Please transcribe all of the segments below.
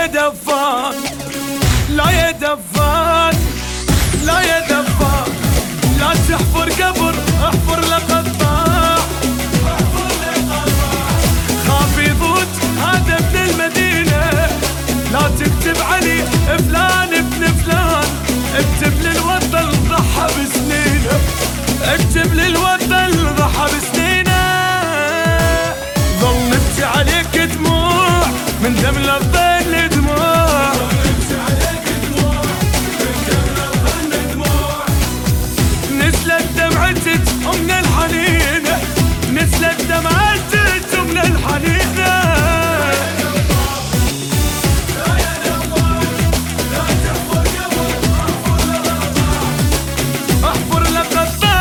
يا دفان، لا يا دفان، لا يا دفان، لا تحفر قبر احفر لقطاع، خاف يفوت هذا ابن المدينة، لا تكتب علي فلان ابن فلان، اكتب للوطن ضحى بسنينه، اكتب للوطن ضحى بسنينه. ظل نبكي عليك دموع من دم للظل دموع، نزلت دمعتك من الحنينة، نزلت دمعتك من الحنينة. احفر لقطاع،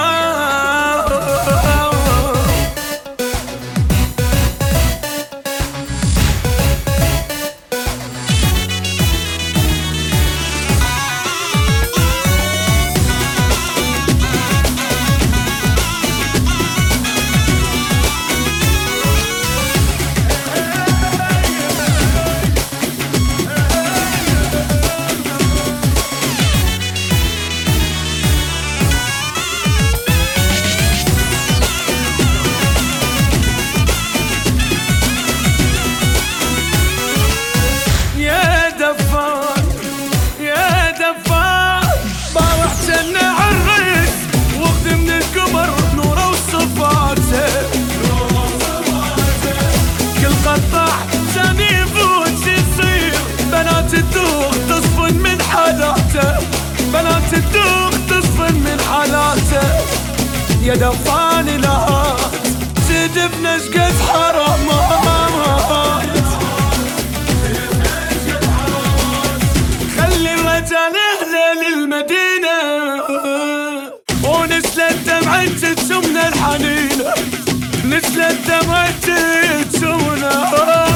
بنات تدوخ تصفن من حالاته، يا دفاني لا تدب نشقة حرامات، خلي الرجال اهله للمدينة، ونزلت دمعتك من الحنينة، نزلت دمعتك من